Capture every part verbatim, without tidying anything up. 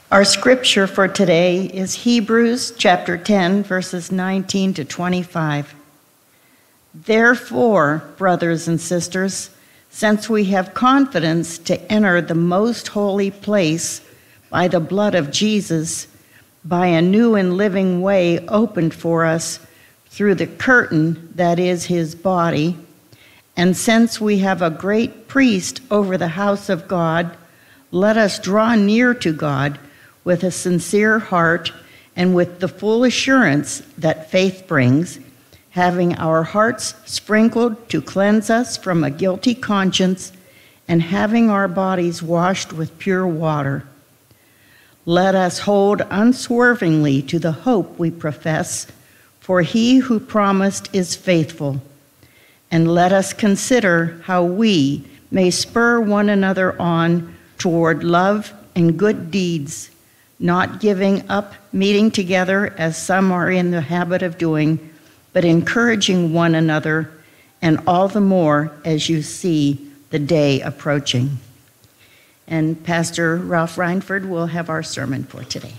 Our scripture for today is Hebrews chapter ten, verses nineteen to twenty-five. Therefore, brothers and sisters, since we have confidence to enter the most holy place by the blood of Jesus, by a new and living way opened for us through the curtain that is his body, and since we have a great priest over the house of God, let us draw near to God with a sincere heart and with the full assurance that faith brings, having our hearts sprinkled to cleanse us from a guilty conscience and having our bodies washed with pure water. Let us hold unswervingly to the hope we profess, for he who promised is faithful. And let us consider how we may spur one another on toward love and good deeds, not giving up meeting together as some are in the habit of doing, but encouraging one another, and all the more as you see the day approaching. And Pastor Ralph Reinford will have our sermon for today.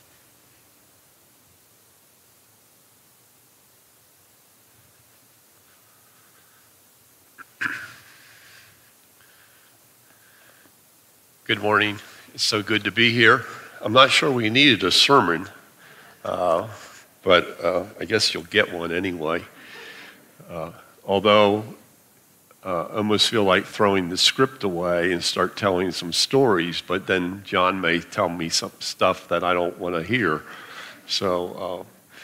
Good morning. It's so good to be here. I'm not sure we needed a sermon, uh, but uh, I guess you'll get one anyway. Uh, although uh, I almost feel like throwing the script away and start telling some stories, but then John may tell me some stuff that I don't want to hear. So uh,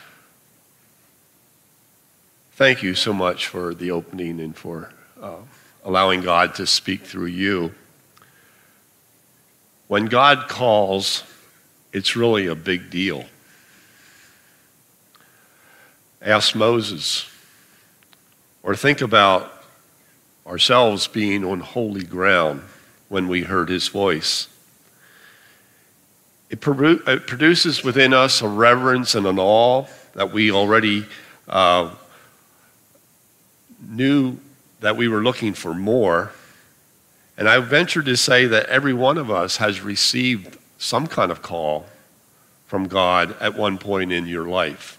thank you so much for the opening and for uh, allowing God to speak through you. When God calls, it's really a big deal. Ask Moses, or think about ourselves being on holy ground when we heard his voice. It, produ- it produces within us a reverence and an awe that we already uh, knew that we were looking for more. And I venture to say that every one of us has received some kind of call from God at one point in your life.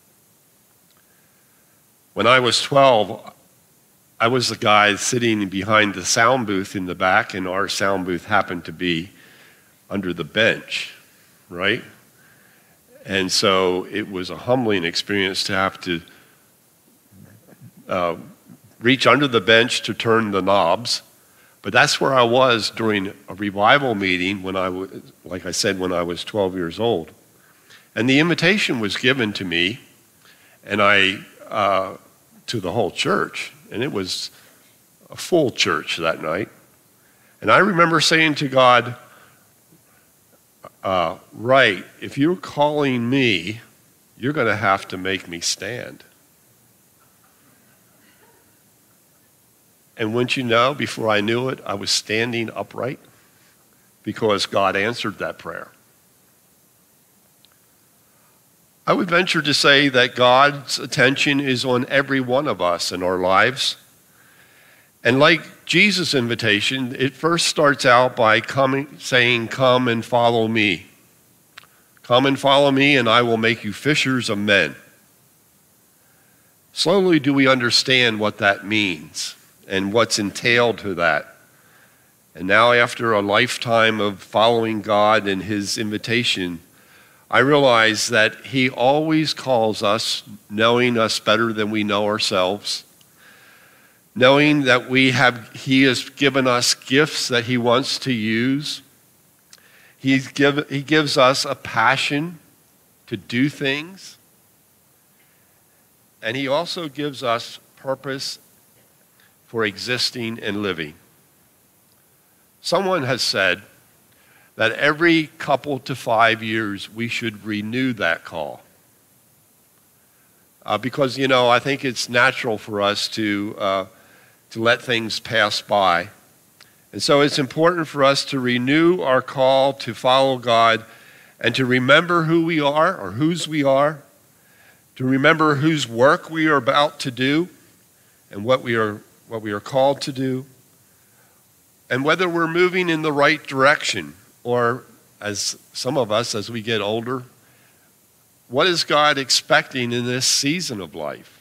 When I was twelve, I was the guy sitting behind the sound booth in the back, and our sound booth happened to be under the bench, right? And so it was a humbling experience to have to uh, reach under the bench to turn the knobs. But that's where I was during a revival meeting when I was, like I said, when I was twelve years old. And the invitation was given to me, and I, uh, to the whole church, and it was a full church that night. And I remember saying to God, uh, right, if you're calling me, you're going to have to make me stand. And wouldn't you know, before I knew it, I was standing upright because God answered that prayer. I would venture to say that God's attention is on every one of us in our lives. And like Jesus' invitation, it first starts out by coming, saying, "Come and follow me. Come and follow me, and I will make you fishers of men." Slowly do we understand what that means and what's entailed to that. And now, after a lifetime of following God and his invitation, I realize that he always calls us, knowing us better than we know ourselves, knowing that we have, he has given us gifts that he wants to use. He's give, he gives us a passion to do things, and he also gives us purpose for existing and living. Someone has said that every couple to five years we should renew that call. Uh, because, you know, I think it's natural for us to, uh, to let things pass by. And so it's important for us to renew our call to follow God and to remember who we are or whose we are, to remember whose work we are about to do and what we are what we are called to do, and whether we're moving in the right direction or as some of us, as we get older, what is God expecting in this season of life?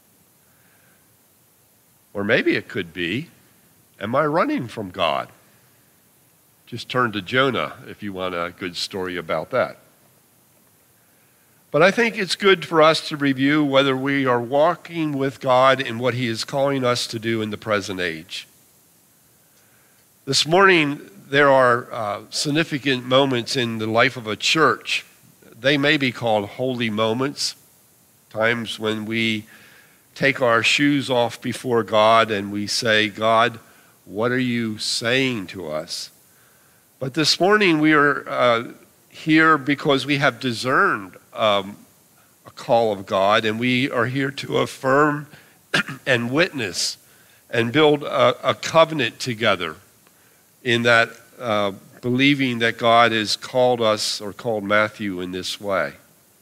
Or maybe it could be, am I running from God? Just turn to Jonah if you want a good story about that. But I think it's good for us to review whether we are walking with God in what he is calling us to do in the present age. This morning, there are uh, significant moments in the life of a church. They may be called holy moments, times when we take our shoes off before God and we say, God, what are you saying to us? But this morning we are uh, here because we have discerned um, a call of God, and we are here to affirm and witness and build a, a covenant together in that uh, believing that God has called us or called Matthew in this way.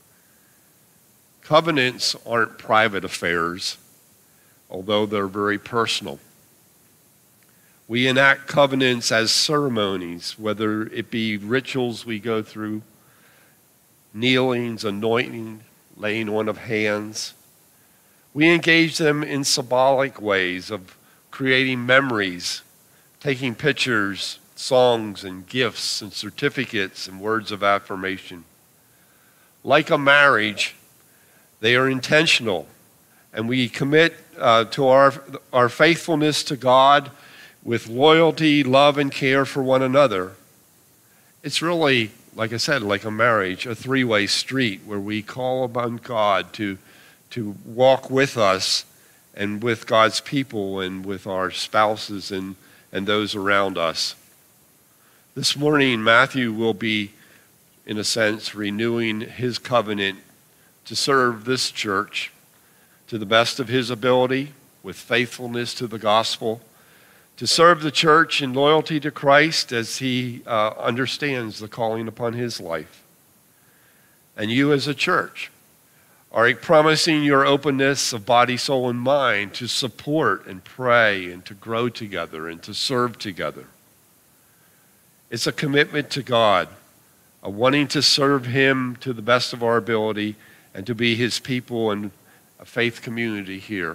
Covenants aren't private affairs, although they're very personal. We enact covenants as ceremonies, whether it be rituals we go through, kneelings, anointing, laying on of hands. We engage them in symbolic ways of creating memories, taking pictures, songs and gifts and certificates and words of affirmation. Like a marriage, they are intentional, and we commit uh, to our, our faithfulness to God with loyalty, love, and care for one another. It's really, like I said, like a marriage, a three-way street where we call upon God to, to walk with us and with God's people and with our spouses and, and those around us. This morning, Matthew will be, in a sense, renewing his covenant to serve this church to the best of his ability, with faithfulness to the gospel, to serve the church in loyalty to Christ as he uh, understands the calling upon his life. And you as a church are promising your openness of body, soul, and mind to support and pray and to grow together and to serve together. It's a commitment to God, a wanting to serve him to the best of our ability and to be his people and a faith community here.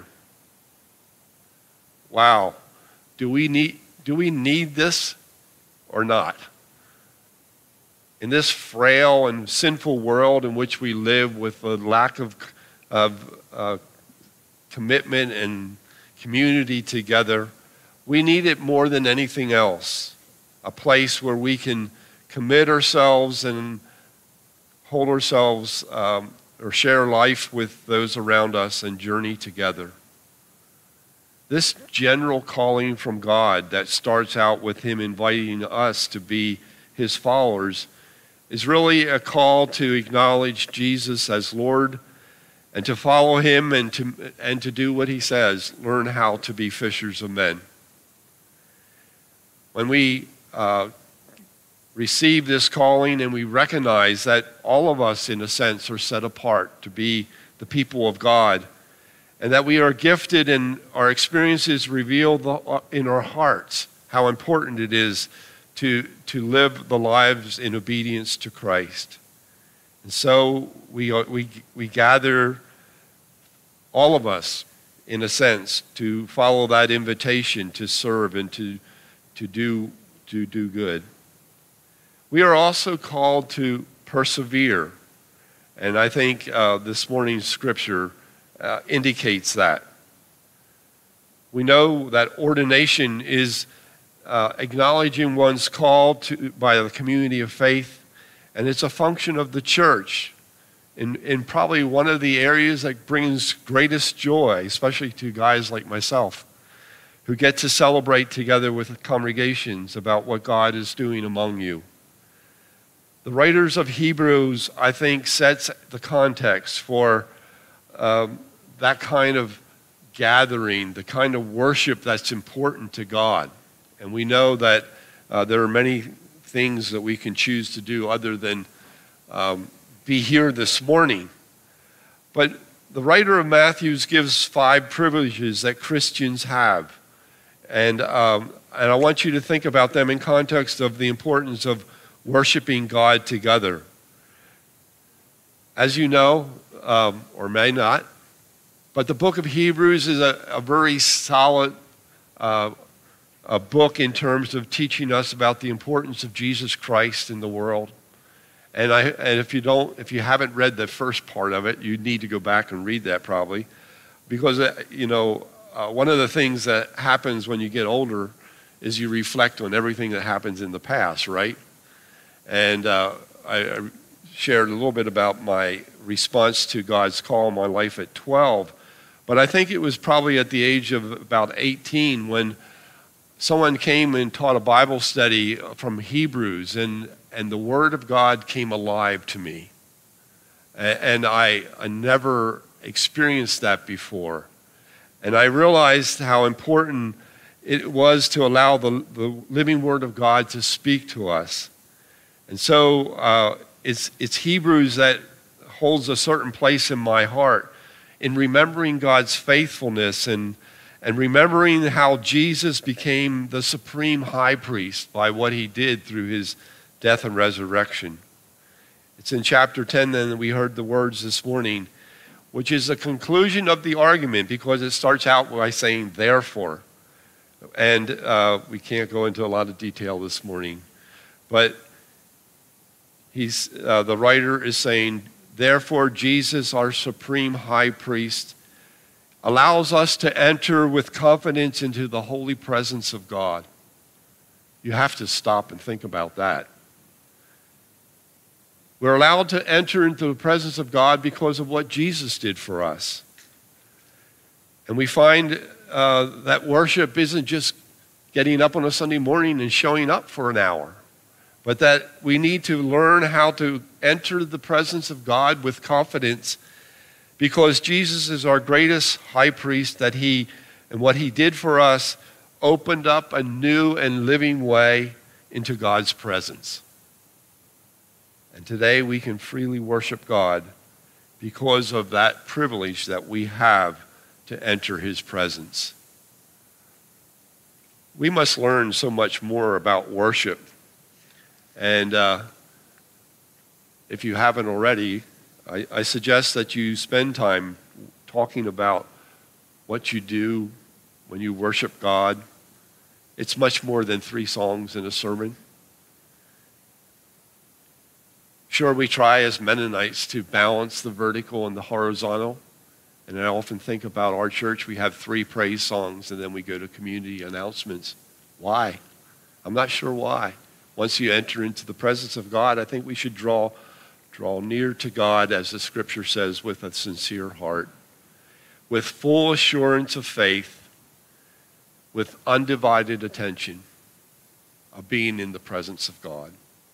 Wow. Do we need, do we need this or not? In this frail and sinful world in which we live with a lack of, of uh, commitment and community together, we need it more than anything else. A place where we can commit ourselves and hold ourselves um, or share life with those around us and journey together. This general calling from God that starts out with him inviting us to be his followers is really a call to acknowledge Jesus as Lord and to follow him and to, and to do what he says, learn how to be fishers of men. When we uh, receive this calling and we recognize that all of us, in a sense, are set apart to be the people of God, and that we are gifted and our experiences reveal the, in our hearts how important it is to, to live the lives in obedience to Christ. And so we, we, we gather, all of us, in a sense, to follow that invitation to serve and to, to, do, to do good. We are also called to persevere. And I think uh, this morning's scripture Uh, indicates that. We know that ordination is uh, acknowledging one's call to, by the community of faith, and it's a function of the church in, in probably one of the areas that brings greatest joy, especially to guys like myself, who get to celebrate together with congregations about what God is doing among you. The writers of Hebrews, I think, sets the context for um, that kind of gathering, the kind of worship that's important to God. And we know that uh, there are many things that we can choose to do other than um, be here this morning. But the writer of Matthew gives five privileges that Christians have. And, um, and I want you to think about them in context of the importance of worshiping God together. As you know, um, or may not, but the book of Hebrews is a, a very solid uh, a book in terms of teaching us about the importance of Jesus Christ in the world. And I and if you don't, if you haven't read the first part of it, you need to go back and read that probably, because uh, you know uh, one of the things that happens when you get older is you reflect on everything that happens in the past, right? And uh, I, I shared a little bit about my response to God's call in my life at twelve, but I think it was probably at the age of about eighteen when someone came and taught a Bible study from Hebrews, and and the Word of God came alive to me. And I, I never experienced that before. And I realized how important it was to allow the, the living Word of God to speak to us. And so uh, it's, it's Hebrews that holds a certain place in my heart in remembering God's faithfulness and, and remembering how Jesus became the supreme high priest by what he did through his death and resurrection. It's in chapter ten then that we heard the words this morning, which is the conclusion of the argument, because it starts out by saying, therefore. And uh, we can't go into a lot of detail this morning, but he's uh, the writer is saying, therefore Jesus, our supreme high priest, allows us to enter with confidence into the holy presence of God. You have to stop and think about that. We're allowed to enter into the presence of God because of what Jesus did for us. And we find uh, that worship isn't just getting up on a Sunday morning and showing up for an hour, but that we need to learn how to enter the presence of God with confidence, because Jesus is our greatest high priest, that he and what he did for us opened up a new and living way into God's presence. And today we can freely worship God because of that privilege that we have to enter his presence. We must learn so much more about worship. And uh, if you haven't already, I, I suggest that you spend time talking about what you do when you worship God. It's much more than three songs in a sermon. Sure, we try as Mennonites to balance the vertical and the horizontal. And I often think about our church. We have three praise songs, and then we go to community announcements. Why? I'm not sure why. Once you enter into the presence of God, I think we should draw, draw near to God, as the scripture says, with a sincere heart, with full assurance of faith, with undivided attention of being in the presence of God.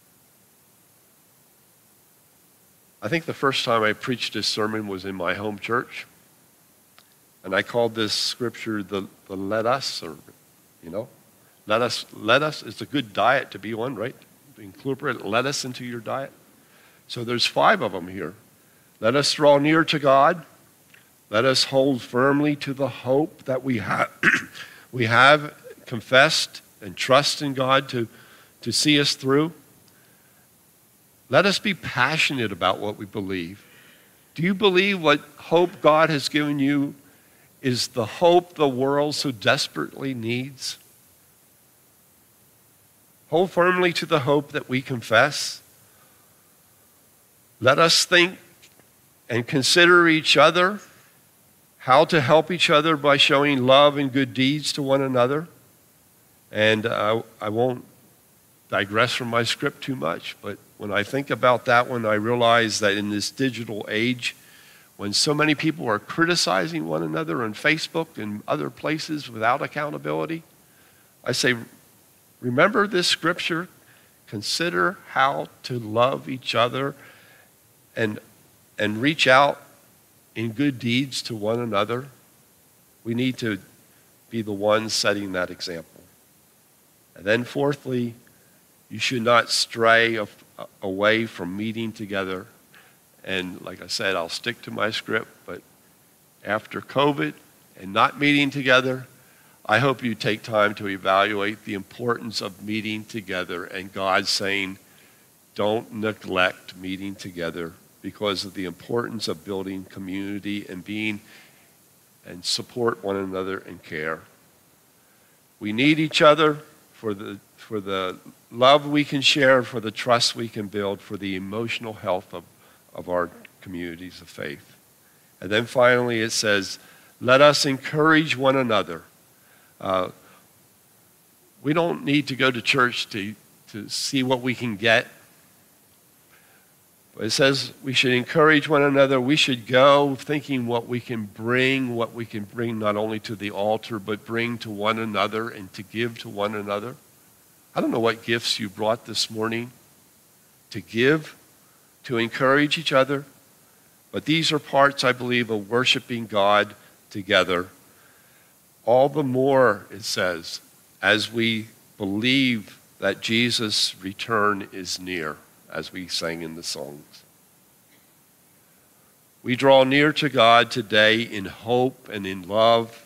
I think the first time I preached this sermon was in my home church. And I called this scripture the, the let us, or, you know, let us, let us. It's a good diet to be on, right? Incorporate lettuce into your diet. So there's five of them here. Let us draw near to God. Let us hold firmly to the hope that we have, we have confessed, and trust in God to, to see us through. Let us be passionate about what we believe. Do you believe what hope God has given you is the hope the world so desperately needs? Hold firmly to the hope that we confess. Let us think and consider each other, how to help each other by showing love and good deeds to one another. And uh, I won't digress from my script too much, but when I think about that one, I realize that in this digital age, when so many people are criticizing one another on Facebook and other places without accountability, I say, remember this scripture, consider how to love each other and, and reach out in good deeds to one another. We need to be the ones setting that example. And then fourthly, you should not stray away from meeting together. And like I said, I'll stick to my script, but after COVID and not meeting together, I hope you take time to evaluate the importance of meeting together and God saying, don't neglect meeting together because of the importance of building community and being and support one another and care. We need each other for the for the love we can share, for the trust we can build, for the emotional health of, of our communities of faith. And then finally it says, let us encourage one another. Uh, we don't need to go to church to, to see what we can get. But it says we should encourage one another. We should go thinking what we can bring, what we can bring not only to the altar, but bring to one another and to give to one another. I don't know what gifts you brought this morning to give, to encourage each other, but these are parts, I believe, of worshiping God together. All the more, it says, as we believe that Jesus' return is near, as we sang in the songs. We draw near to God today in hope and in love,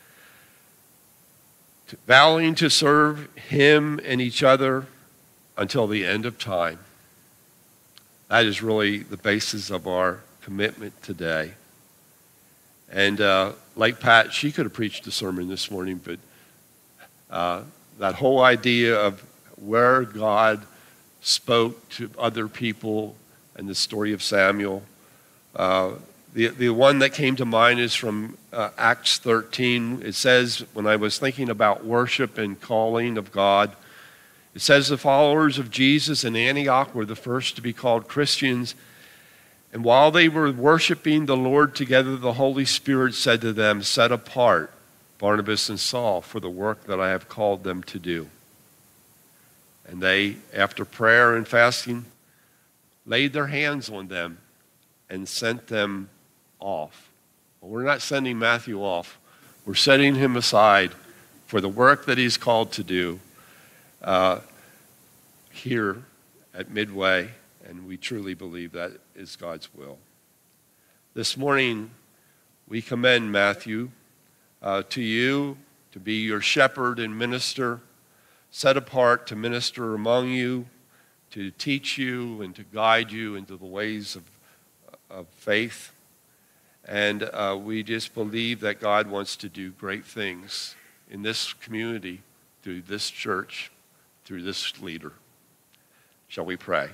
vowing to serve Him and each other until the end of time. That is really the basis of our commitment today. And uh, like Pat, she could have preached a sermon this morning, but uh, that whole idea of where God spoke to other people and the story of Samuel. Uh, the, the one that came to mind is from uh, Acts thirteen. It says, when I was thinking about worship and calling of God, it says the followers of Jesus in Antioch were the first to be called Christians. And while they were worshiping the Lord together, the Holy Spirit said to them, set apart Barnabas and Saul for the work that I have called them to do. And they, after prayer and fasting, laid their hands on them and sent them off. Well, we're not sending Matthew off. We're setting him aside for the work that he's called to do uh, here at Midway, and we truly believe that is God's will. This morning, we commend Matthew uh, to you to be your shepherd and minister, set apart to minister among you, to teach you and to guide you into the ways of, of faith. And uh, we just believe that God wants to do great things in this community, through this church, through this leader. Shall we pray?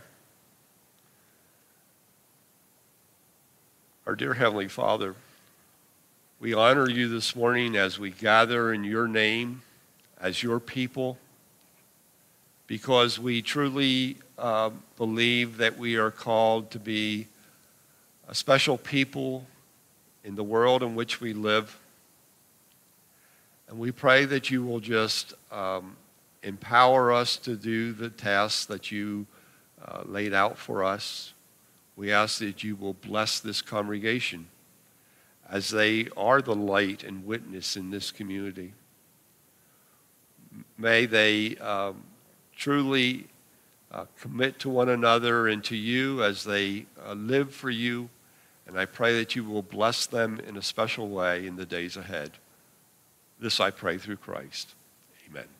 Our dear Heavenly Father, we honor you this morning as we gather in your name, as your people, because we truly uh, believe that we are called to be a special people in the world in which we live. And we pray that you will just um, empower us to do the tasks that you uh, laid out for us. We ask that you will bless this congregation as they are the light and witness in this community. May they um, truly uh, commit to one another and to you as they uh, live for you. And I pray that you will bless them in a special way in the days ahead. This I pray through Christ. Amen.